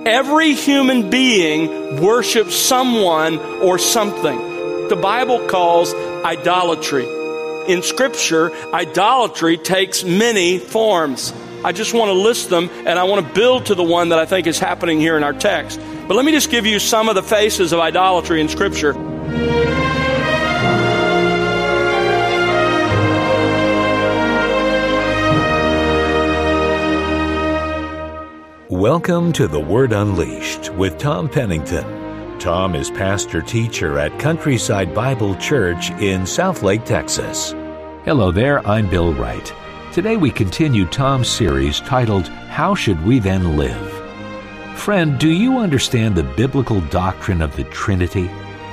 Every human being worships someone or something. The Bible calls idolatry. In Scripture, idolatry takes many forms. I just want to list them, and I want to build to the one that I think is happening here in our text. But let me just give you some of the faces of idolatry in Scripture. Welcome to The Word Unleashed with Tom Pennington. Tom is pastor-teacher at Countryside Bible Church in Southlake, Texas. Hello there, I'm Bill Wright. Today we continue Tom's series titled, How Should We Then Live? Friend, do you understand the biblical doctrine of the Trinity?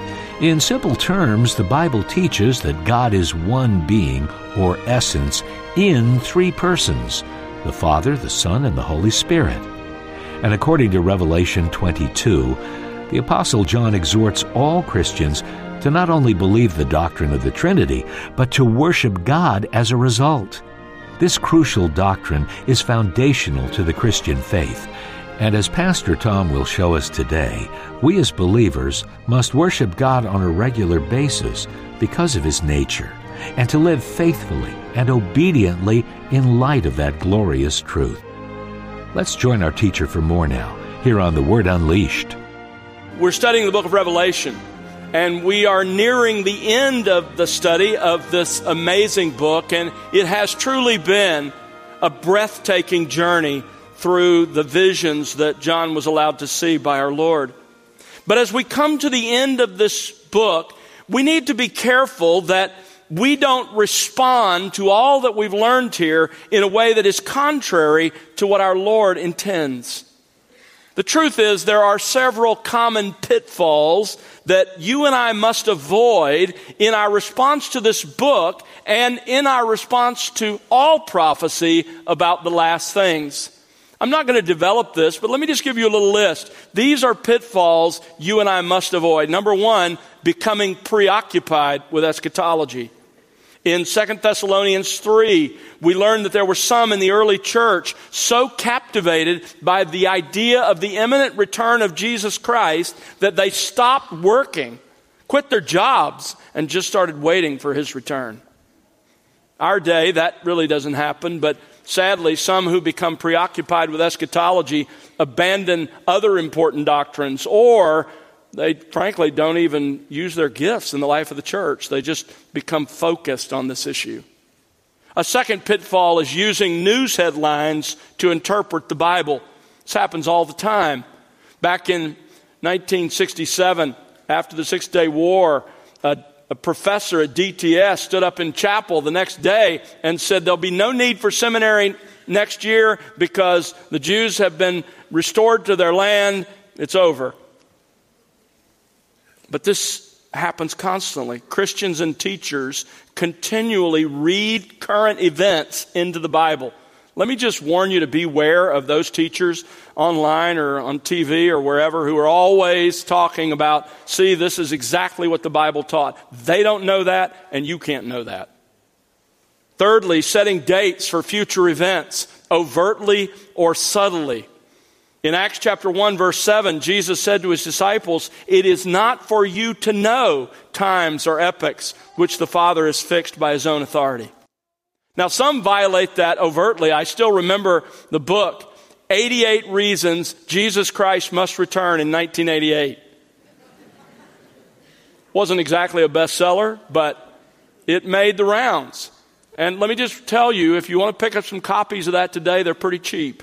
In simple terms, the Bible teaches that God is one being, or essence, in three persons, the Father, the Son, and the Holy Spirit. And according to Revelation 22, the Apostle John exhorts all Christians to not only believe the doctrine of the Trinity, but to worship God as a result. This crucial doctrine is foundational to the Christian faith, and as Pastor Tom will show us today, we as believers must worship God on a regular basis because of His nature, and to live faithfully and obediently in light of that glorious truth. Let's join our teacher for more now, here on The Word Unleashed. We're studying the book of Revelation, and we are nearing the end of the study of this amazing book, and it has truly been a breathtaking journey through the visions that John was allowed to see by our Lord. But as we come to the end of this book, we need to be careful that we don't respond to all that we've learned here in a way that is contrary to what our Lord intends. The truth is, there are several common pitfalls that you and I must avoid in our response to this book and in our response to all prophecy about the last things. I'm not going to develop this, but let me just give you a little list. These are pitfalls you and I must avoid. Number one, becoming preoccupied with eschatology. In 2 Thessalonians 3, we learned that there were some in the early church so captivated by the idea of the imminent return of Jesus Christ that they stopped working, quit their jobs, and just started waiting for His return. Our day, that really doesn't happen, but sadly, some who become preoccupied with eschatology abandon other important doctrines, or they frankly don't even use their gifts in the life of the church. They just become focused on this issue. A second pitfall is using news headlines to interpret the Bible. This happens all the time. Back in 1967, after the Six-Day War, a professor at DTS stood up in chapel the next day and said there'll be no need for seminary next year because the Jews have been restored to their land. It's over. But this happens constantly. Christians and teachers continually read current events into the Bible. Let me just warn you to beware of those teachers online or on TV or wherever who are always talking about, see, this is exactly what the Bible taught. They don't know that, and you can't know that. Thirdly, setting dates for future events, overtly or subtly. In Acts chapter 1, verse 7, Jesus said to His disciples, "It is not for you to know times or epochs which the Father has fixed by His own authority." Now, some violate that overtly. I still remember the book, 88 Reasons Jesus Christ Must Return in 1988. Wasn't exactly a bestseller, but it made the rounds. And let me just tell you, if you want to pick up some copies of that today, they're pretty cheap.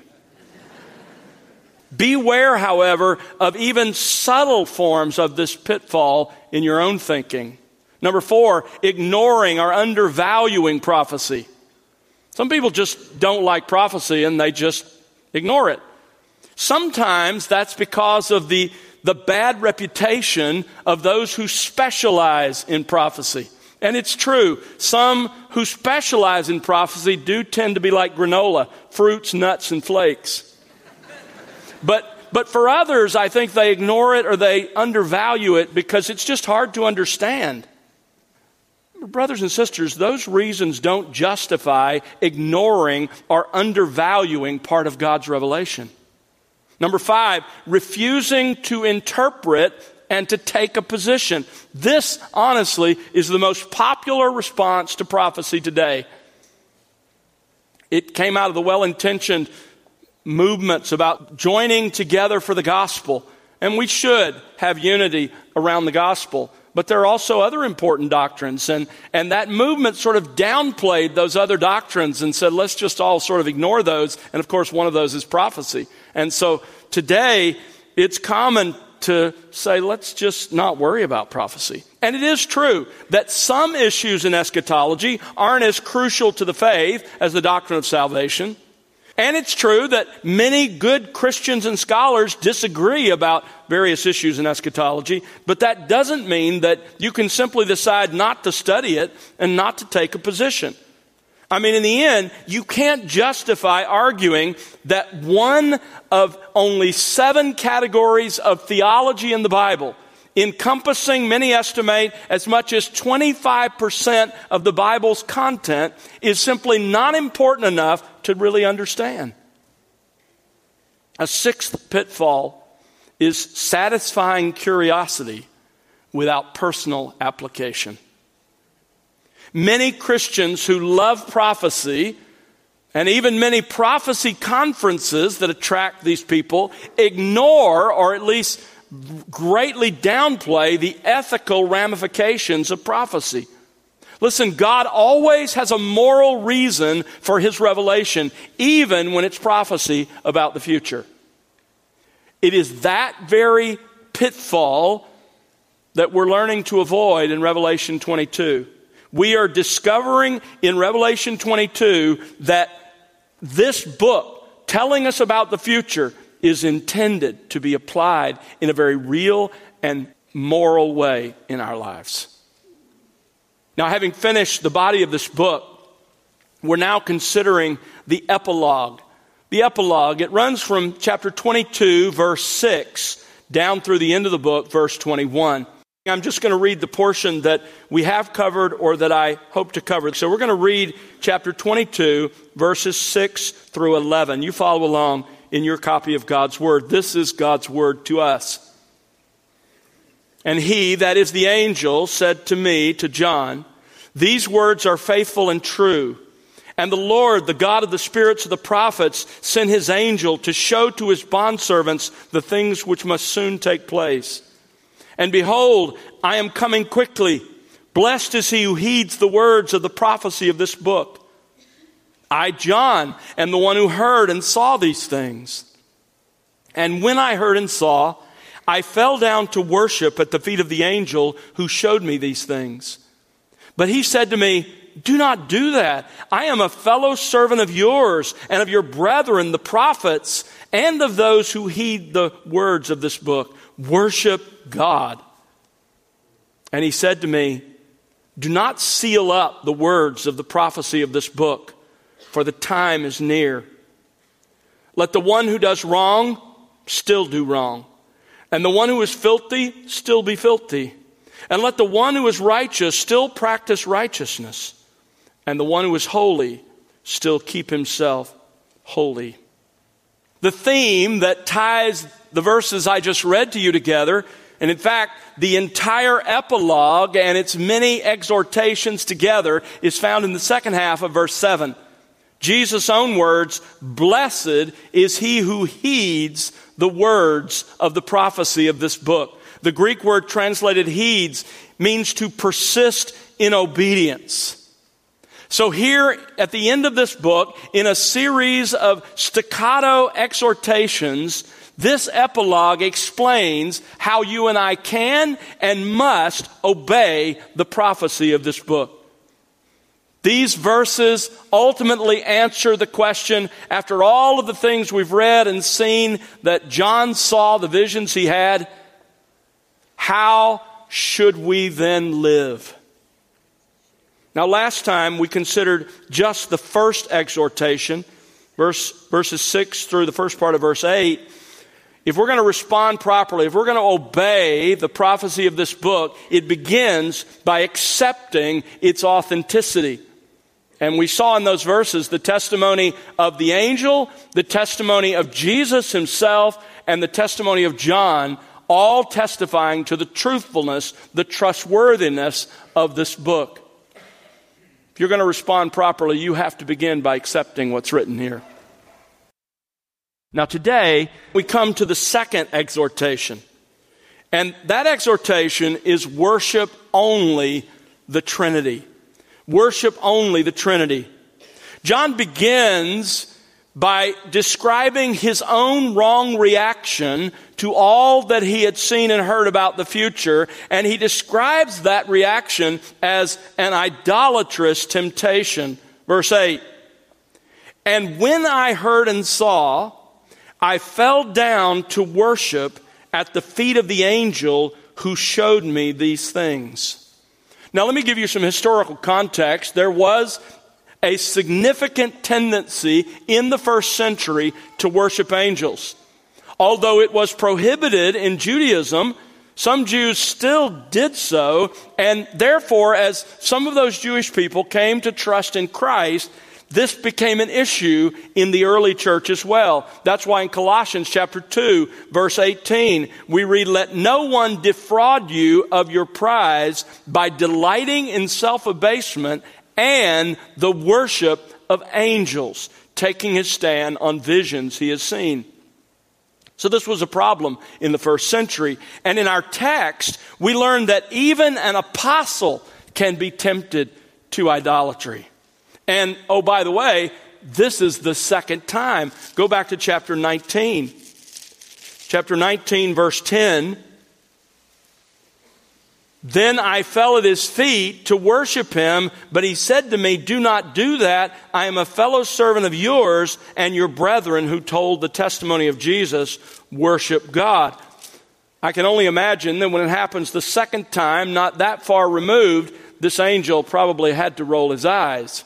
Beware, however, of even subtle forms of this pitfall in your own thinking. Number 4, ignoring or undervaluing prophecy. Some people just don't like prophecy and they just ignore it. Sometimes that's because of the bad reputation of those who specialize in prophecy. And it's true, some who specialize in prophecy do tend to be like granola, fruits, nuts, and flakes. But for others, I think they ignore it or they undervalue it because it's just hard to understand. Brothers and sisters, those reasons don't justify ignoring or undervaluing part of God's revelation. Number 5, refusing to interpret and to take a position. This, honestly, is the most popular response to prophecy today. It came out of the well-intentioned movements about joining together for the gospel. And we should have unity around the gospel. But there are also other important doctrines. And that movement sort of downplayed those other doctrines and said, let's just all sort of ignore those. And of course, one of those is prophecy. And so today, it's common to say, let's just not worry about prophecy. And it is true that some issues in eschatology aren't as crucial to the faith as the doctrine of salvation. And it's true that many good Christians and scholars disagree about various issues in eschatology, but that doesn't mean that you can simply decide not to study it and not to take a position. I mean, in the end, you can't justify arguing that one of only 7 categories of theology in the Bible, encompassing, many estimate, as much as 25% of the Bible's content, is simply not important enough to really understand. A 6th pitfall is satisfying curiosity without personal application. Many Christians who love prophecy, and even many prophecy conferences that attract these people, ignore or at least greatly downplay the ethical ramifications of prophecy. Listen, God always has a moral reason for His revelation, even when it's prophecy about the future. It is that very pitfall that we're learning to avoid in Revelation 22. We are discovering in Revelation 22 that this book, telling us about the future, is intended to be applied in a very real and moral way in our lives. Now, having finished the body of this book, we're now considering the epilogue. The epilogue, it runs from chapter 22, verse 6, down through the end of the book, verse 21. I'm just going to read the portion that we have covered or that I hope to cover. So we're going to read chapter 22, verses 6 through 11. You follow along in your copy of God's Word. This is God's Word to us. And he, that is the angel, said to me, to John, these words are faithful and true. And the Lord, the God of the spirits of the prophets, sent his angel to show to his bondservants the things which must soon take place. And behold, I am coming quickly. Blessed is he who heeds the words of the prophecy of this book. I, John, am the one who heard and saw these things. And when I heard and saw, I fell down to worship at the feet of the angel who showed me these things. But he said to me, do not do that. I am a fellow servant of yours and of your brethren, the prophets, and of those who heed the words of this book. Worship God. And he said to me, do not seal up the words of the prophecy of this book, for the time is near. Let the one who does wrong still do wrong, and the one who is filthy still be filthy. And let the one who is righteous still practice righteousness, and the one who is holy still keep himself holy. The theme that ties the verses I just read to you together, and in fact, the entire epilogue and its many exhortations together, is found in the second half of verse 7. Jesus' own words, blessed is he who heeds the words of the prophecy of this book. The Greek word translated heeds means to persist in obedience. So here at the end of this book, in a series of staccato exhortations, this epilogue explains how you and I can and must obey the prophecy of this book. These verses ultimately answer the question, after all of the things we've read and seen that John saw, the visions he had, how should we then live? Now, last time we considered just the first exhortation, verses 6 through the first part of verse 8. If we're going to respond properly, if we're going to obey the prophecy of this book, it begins by accepting its authenticity. And we saw in those verses the testimony of the angel, the testimony of Jesus himself, and the testimony of John, all testifying to the truthfulness, the trustworthiness of this book. If you're going to respond properly, you have to begin by accepting what's written here. Now today, we come to the second exhortation. And that exhortation is worship only the Trinity. Worship only the Trinity. John begins by describing his own wrong reaction to all that he had seen and heard about the future, and he describes that reaction as an idolatrous temptation. Verse 8, "And when I heard and saw, I fell down to worship at the feet of the angel who showed me these things." Now let me give you some historical context. There was a significant tendency in the first century to worship angels. Although it was prohibited in Judaism, some Jews still did so, and therefore, as some of those Jewish people came to trust in Christ, this became an issue in the early church as well. That's why in Colossians chapter 2, verse 18, we read, "Let no one defraud you of your prize by delighting in self-abasement and the worship of angels," taking his stand on visions he has seen. So this was a problem in the first century. And in our text, we learn that even an apostle can be tempted to idolatry. And, oh, by the way, this is the second time. Go back to chapter 19. Chapter 19, verse 10. "Then I fell at his feet to worship him, but he said to me, 'Do not do that. I am a fellow servant of yours and your brethren who told the testimony of Jesus. Worship God.'" I can only imagine that when it happens the second time, not that far removed, this angel probably had to roll his eyes.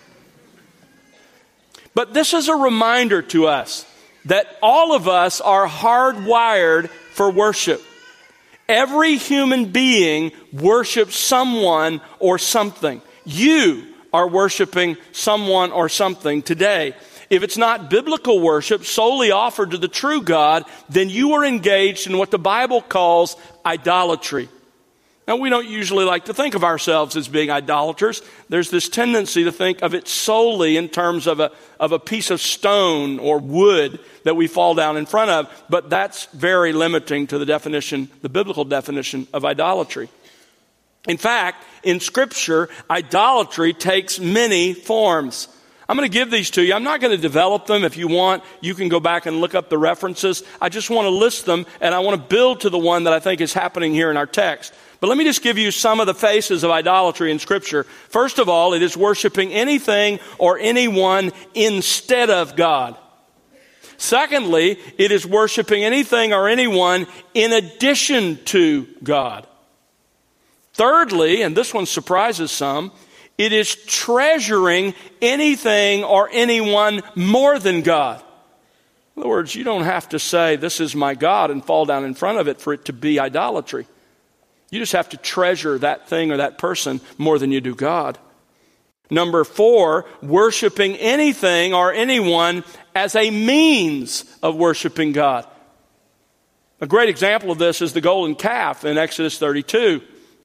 But this is a reminder to us that all of us are hardwired for worship. Every human being worships someone or something. You are worshiping someone or something today. If it's not biblical worship solely offered to the true God, then you are engaged in what the Bible calls idolatry. Now, we don't usually like to think of ourselves as being idolaters. There's this tendency to think of it solely in terms of a piece of stone or wood that we fall down in front of, but that's very limiting to the definition, the biblical definition of idolatry. In fact, in Scripture, idolatry takes many forms. I'm going to give these to you. I'm not going to develop them. If you want, you can go back and look up the references. I just want to list them, and I want to build to the one that I think is happening here in our text. But let me just give you some of the faces of idolatry in Scripture. First of all, it is worshiping anything or anyone instead of God. Secondly, it is worshiping anything or anyone in addition to God. Thirdly, and this one surprises some, it is treasuring anything or anyone more than God. In other words, you don't have to say, "This is my God," and fall down in front of it for it to be idolatry. You just have to treasure that thing or that person more than you do God. Number 4, worshiping anything or anyone as a means of worshiping God. A great example of this is the golden calf in Exodus 32.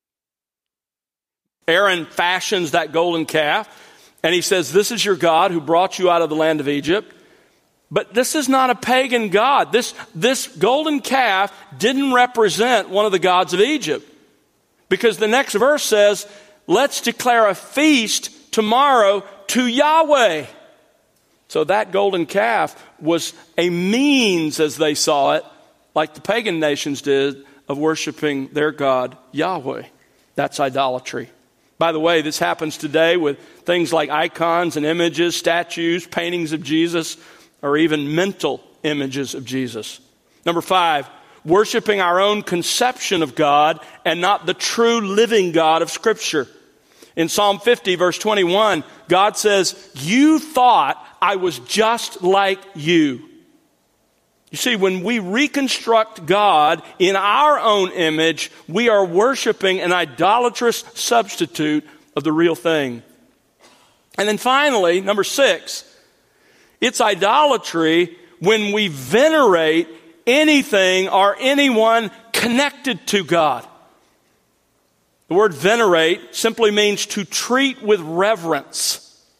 Aaron fashions that golden calf, and he says, "This is your God who brought you out of the land of Egypt." But this is not a pagan god. This golden calf didn't represent one of the gods of Egypt. Because the next verse says, "Let's declare a feast tomorrow to Yahweh." So that golden calf was a means, as they saw it, like the pagan nations did, of worshiping their God, Yahweh. That's idolatry. By the way, this happens today with things like icons and images, statues, paintings of Jesus, or even mental images of Jesus. Number 5, worshiping our own conception of God and not the true living God of Scripture. In Psalm 50, verse 21, God says, "You thought I was just like you." You see, when we reconstruct God in our own image, we are worshiping an idolatrous substitute of the real thing. And then finally, number 6, it's idolatry when we venerate anything or anyone connected to God. The word venerate simply means to treat with reverence.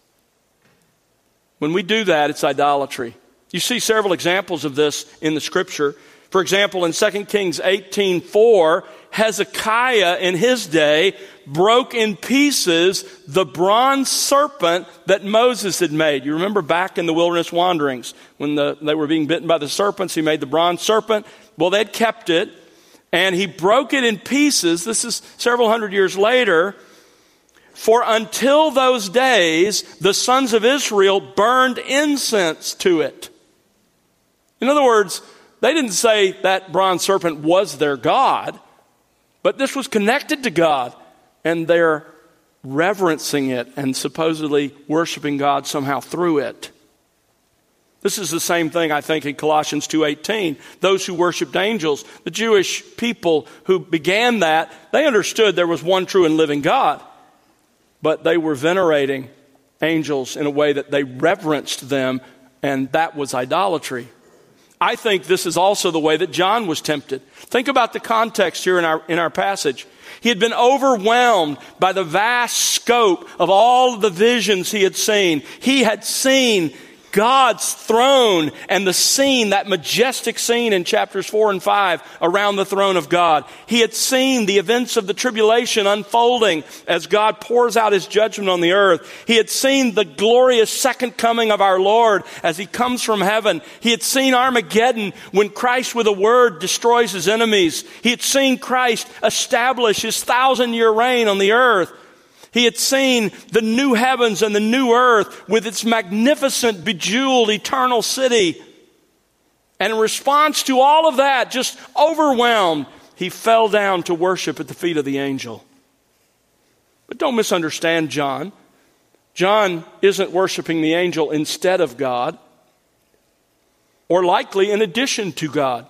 When we do that, it's idolatry. You see several examples of this in the Scripture. For example, in 2 Kings 18:4, Hezekiah in his day broke in pieces the bronze serpent that Moses had made. You remember back in the wilderness wanderings when they were being bitten by the serpents, he made the bronze serpent. Well, they'd kept it, and he broke it in pieces. This is several hundred years later. For until those days, the sons of Israel burned incense to it. In other words, they didn't say that bronze serpent was their God, but this was connected to God, and they're reverencing it and supposedly worshiping God somehow through it. This is the same thing, I think, in Colossians 2:18. Those who worshiped angels, the Jewish people who began that, they understood there was one true and living God, but they were venerating angels in a way that they reverenced them, and that was idolatry. I think this is also the way that John was tempted. Think about the context here in our passage. He had been overwhelmed by the vast scope of all of the visions he had seen. He had seen God's throne and the scene, that majestic scene in chapters 4 and 5 around the throne of God. He had seen the events of the tribulation unfolding as God pours out his judgment on the earth. He had seen the glorious second coming of our Lord as he comes from heaven. He had seen Armageddon when Christ with a word destroys his enemies. He had seen Christ establish his 1,000-year reign on the earth. He had seen the new heavens and the new earth with its magnificent, bejeweled, eternal city. And in response to all of that, just overwhelmed, he fell down to worship at the feet of the angel. But don't misunderstand John. John isn't worshiping the angel instead of God, or likely in addition to God.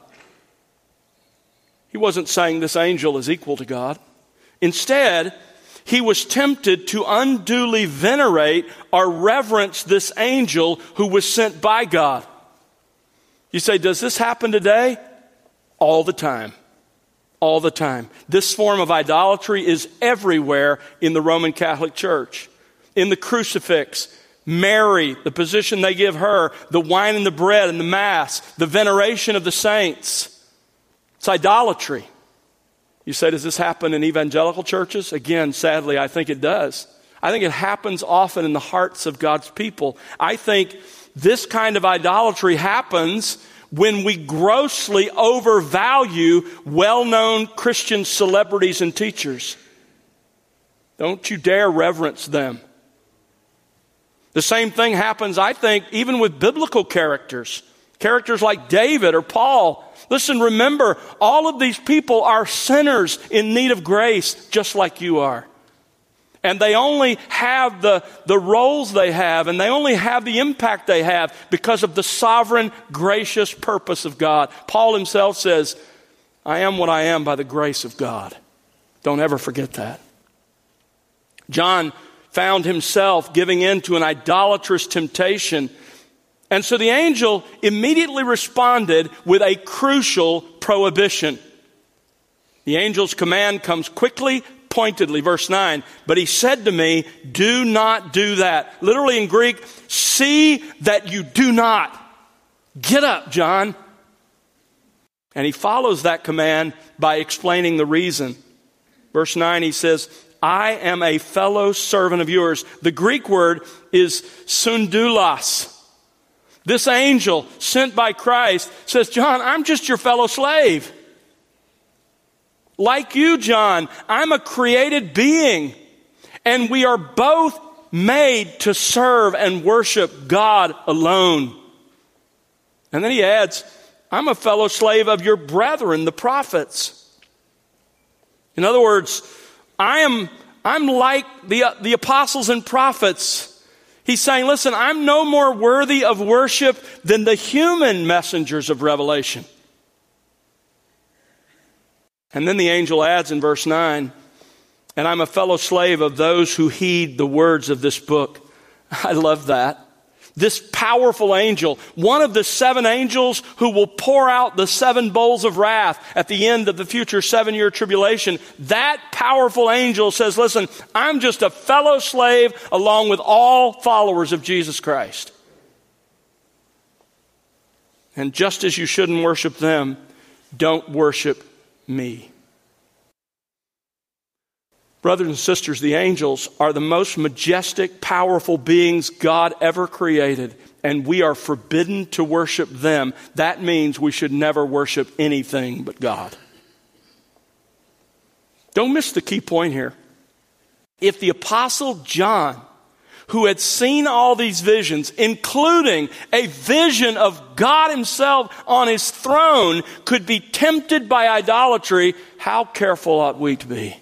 He wasn't saying this angel is equal to God. Instead, he was tempted to unduly venerate or reverence this angel who was sent by God. You say, does this happen today? All the time. All the time. This form of idolatry is everywhere in the Roman Catholic Church. In the crucifix, Mary, the position they give her, the wine and the bread and the Mass, the veneration of the saints. It's idolatry. You say, does this happen in evangelical churches? Again, sadly, I think it does. I think it happens often in the hearts of God's people. I think this kind of idolatry happens when we grossly overvalue well-known Christian celebrities and teachers. Don't you dare reverence them. The same thing happens, I think, even with biblical characters. Characters like David or Paul. Listen, remember, all of these people are sinners in need of grace, just like you are. And they only have the roles they have, and they only have the impact they have because of the sovereign, gracious purpose of God. Paul himself says, I am what I am by the grace of God. Don't ever forget that. John found himself giving in to an idolatrous temptation. And so the angel immediately responded with a crucial prohibition. The angel's command comes quickly, pointedly. Verse 9, but he said to me, do not do that. Literally in Greek, see that you do not. Get up, John. And he follows that command by explaining the reason. Verse 9, he says, I am a fellow servant of yours. The Greek word is sundulos. This angel sent by Christ says, John, I'm just your fellow slave. Like you, John, I'm a created being. And we are both made to serve and worship God alone. And then he adds, I'm a fellow slave of your brethren, the prophets. In other words, I'm like the apostles and prophets. He's saying, listen, I'm no more worthy of worship than the human messengers of Revelation. And then the angel adds in verse 9, and I'm a fellow slave of those who heed the words of this book. I love that. This powerful angel, one of the 7 angels who will pour out the 7 bowls of wrath at the end of the future 7-year tribulation, that powerful angel says, listen, I'm just a fellow slave along with all followers of Jesus Christ. And just as you shouldn't worship them, don't worship me. Brothers and sisters, the angels are the most majestic, powerful beings God ever created, and we are forbidden to worship them. That means we should never worship anything but God. Don't miss the key point here. If the Apostle John, who had seen all these visions, including a vision of God himself on his throne, could be tempted by idolatry, how careful ought we to be?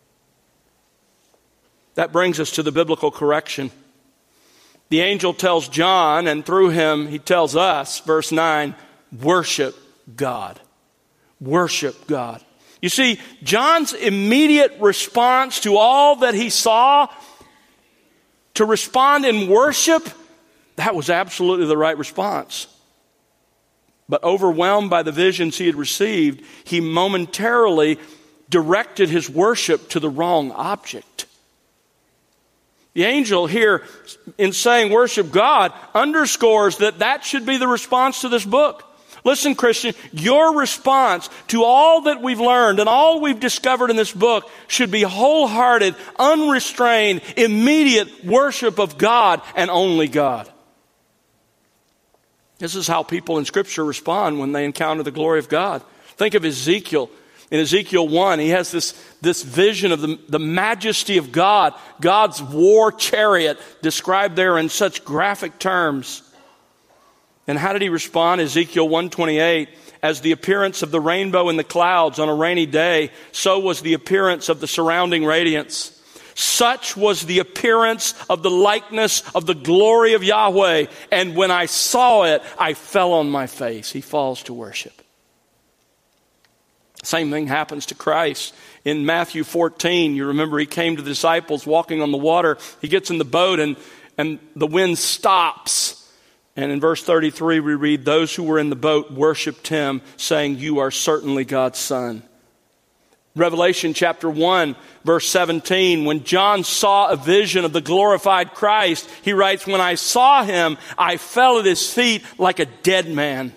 That brings us to the biblical correction. The angel tells John, and through him he tells us, verse 9, worship God. Worship God. You see, John's immediate response to all that he saw, to respond in worship, that was absolutely the right response. But overwhelmed by the visions he had received, he momentarily directed his worship to the wrong object. The angel here, in saying worship God, underscores that should be the response to this book. Listen, Christian, your response to all that we've learned and all we've discovered in this book should be wholehearted, unrestrained, immediate worship of God and only God. This is how people in Scripture respond when they encounter the glory of God. Think of Ezekiel. In Ezekiel 1, he has this vision of the majesty of God, God's war chariot described there in such graphic terms. And how did he respond? Ezekiel 1:28, as the appearance of the rainbow in the clouds on a rainy day, so was the appearance of the surrounding radiance. Such was the appearance of the likeness of the glory of Yahweh. And when I saw it, I fell on my face. He falls to worship. Same thing happens to Christ. In Matthew 14, you remember he came to the disciples walking on the water. He gets in the boat and the wind stops. And in verse 33 we read, those who were in the boat worshiped him, saying, you are certainly God's Son. Revelation chapter 1, verse 17, when John saw a vision of the glorified Christ, he writes, when I saw him, I fell at his feet like a dead man.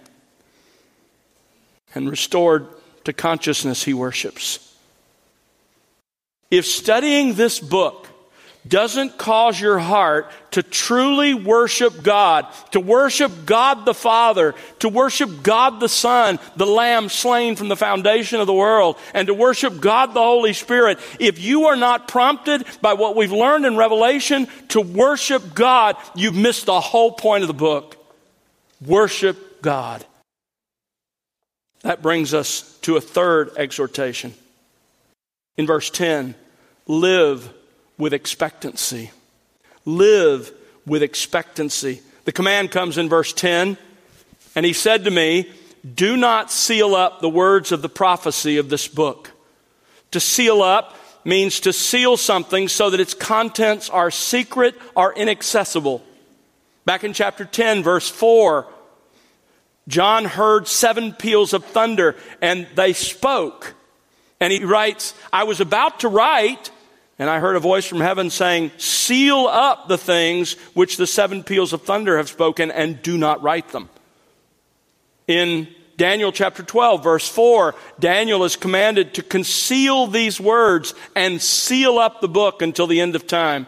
And restored to consciousness, he worships. If studying this book doesn't cause your heart to truly worship God, to worship God the Father, to worship God the Son, the Lamb slain from the foundation of the world, and to worship God the Holy Spirit, if you are not prompted by what we've learned in Revelation to worship God, you've missed the whole point of the book. Worship God. That brings us to a third exhortation. In verse 10, live with expectancy. Live with expectancy. The command comes in verse 10, and he said to me, do not seal up the words of the prophecy of this book. To seal up means to seal something so that its contents are secret or inaccessible. Back in chapter 10, verse 4, John heard 7 peals of thunder, and they spoke. And he writes, I was about to write, and I heard a voice from heaven saying, seal up the things which the 7 peals of thunder have spoken, and do not write them. In Daniel chapter 12, verse 4, Daniel is commanded to conceal these words and seal up the book until the end of time.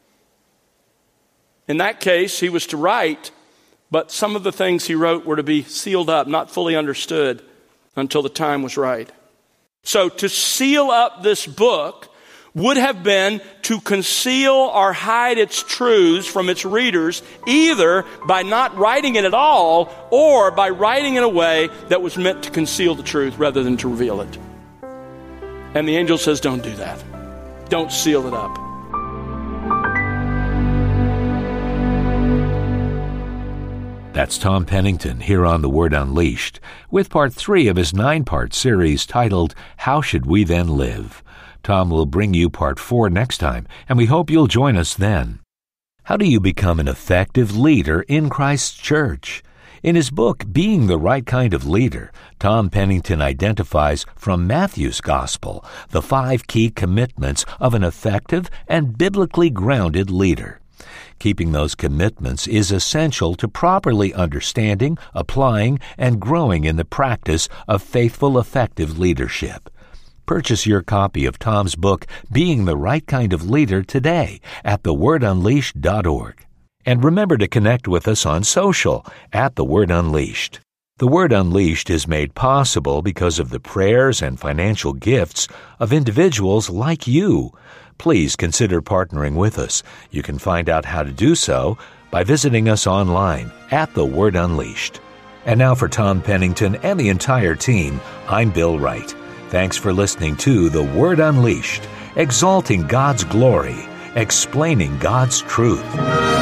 In that case, he was to write, but some of the things he wrote were to be sealed up, not fully understood until the time was right. So to seal up this book would have been to conceal or hide its truths from its readers, either by not writing it at all or by writing in a way that was meant to conceal the truth rather than to reveal it. And the angel says, don't do that. Don't seal it up. That's Tom Pennington here on The Word Unleashed with part 3 of his 9-part series titled, How Should We Then Live? Tom will bring you part 4 next time, and we hope you'll join us then. How do you become an effective leader in Christ's church? In his book, Being the Right Kind of Leader, Tom Pennington identifies from Matthew's Gospel the 5 key commitments of an effective and biblically grounded leader. Keeping those commitments is essential to properly understanding, applying, and growing in the practice of faithful, effective leadership. Purchase your copy of Tom's book, Being the Right Kind of Leader, today at thewordunleashed.org. And remember to connect with us on social at The Word Unleashed. The Word Unleashed is made possible because of the prayers and financial gifts of individuals like you. Please consider partnering with us. You can find out how to do so by visiting us online at The Word Unleashed. And now for Tom Pennington and the entire team, I'm Bill Wright. Thanks for listening to The Word Unleashed, exalting God's glory, explaining God's truth.